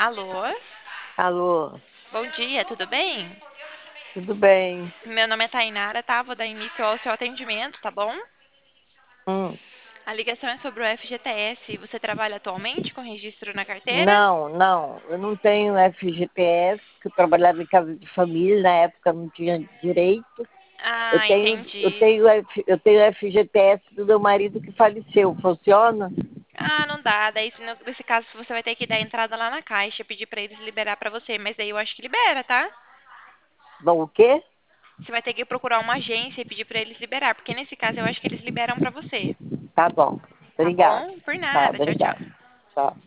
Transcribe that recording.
Alô? Alô, Bom dia, tudo bem? tudo bem? Meu nome é Tainara, tá? Vou dar início ao seu atendimento, tá bom? Hum, A ligação é sobre o FGTS. Você trabalha atualmente com registro na carteira? não, eu não tenho FGTS, porque eu trabalhava em casa de família, na época não tinha direito. Ah, entendi. Eu tenho FGTS do meu marido que faleceu, funciona? Ah, não dá. Daí, nesse caso, você vai ter que dar entrada lá na caixa, pedir pra eles liberar pra você. Mas daí eu acho que libera, tá? Bom, o quê? Você vai ter que procurar uma agência e pedir pra eles liberar, porque nesse caso eu acho que eles liberam pra você. Tá bom, Tá obrigado. bom? Por Tá, nada. Tchau, tchau. obrigado. Tchau.